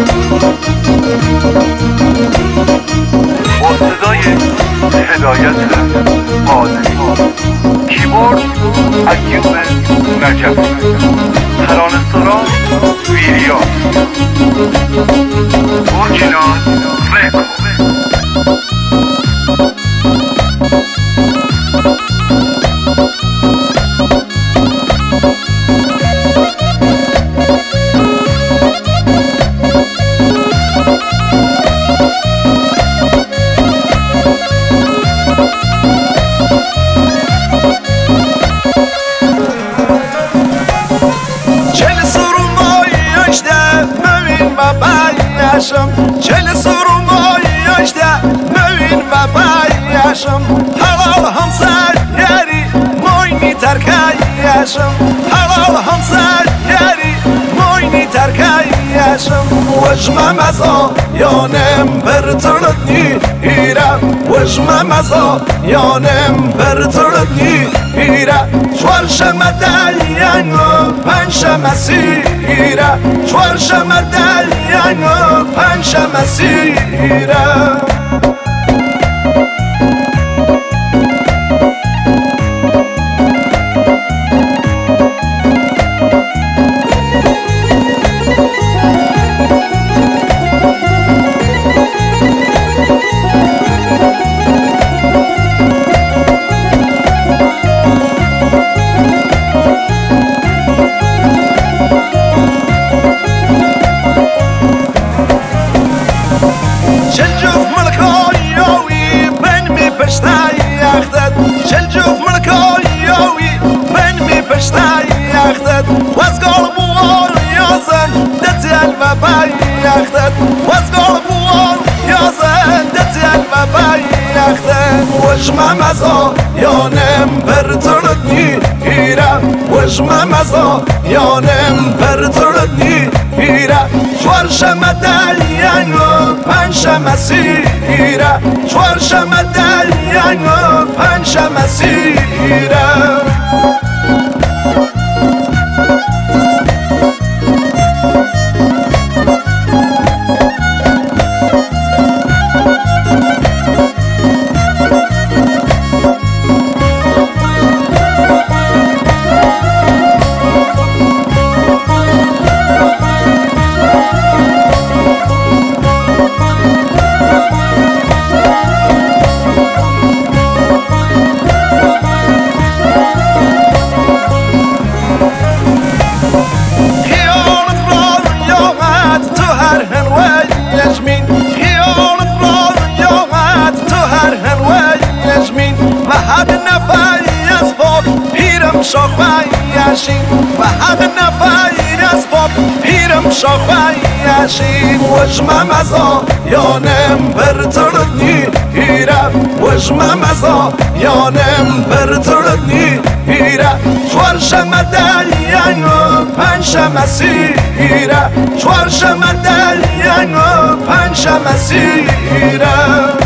با صدای هدایت قادری، کیبورد ایوب نجفی، ترانه سراز ویریا، اورجینال رکورد. چل سرمای اجده موین و بایشم حلال همسر یاری موینی ترکایشم حلال همسر یاری موینی ترکایشم وجمه مزا یانم برتردنی ایره وجمه مزا یانم برتردنی ایره چوارشم دلیانو پنجشم سیره چوارشم دلیانو پنجشم سیره واسقال بوال يازن دتل ببايختد واسقال بوال يازن دتل ببايختد وجمه مزا يانم برتردني ایره وجمه مزا يانم برتردني ایره چوارشم دلیانو پنجشم سیره چوارشم دلیانو پنجشم سیره شاخوایشین و حق نفایر از باب پیرم شاخوایشین وجمه مزا یانم برتردنی ایره وجمه مزا یانم برتردنی ایره چوارشم دلیانو پنجشم سیره چوارشم دلیانو پنجشم سیره